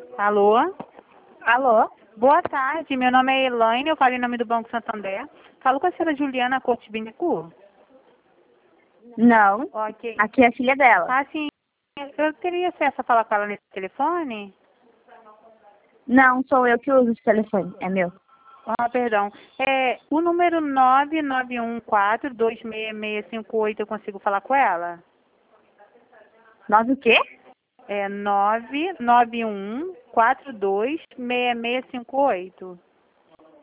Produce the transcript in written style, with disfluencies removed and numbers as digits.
Alô? Alô? Boa tarde, meu nome é Elaine, eu falo em nome do Banco Santander. Falo com a senhora Juliana Cortes Bittencourt? Não. Ok. Aqui é a filha dela. Ah, sim. Eu teria acesso a falar com ela nesse telefone? Não, sou eu que uso esse telefone. É meu. Ah, perdão. O número 9914266658, eu consigo falar com ela? 9 o quê? É 991426658.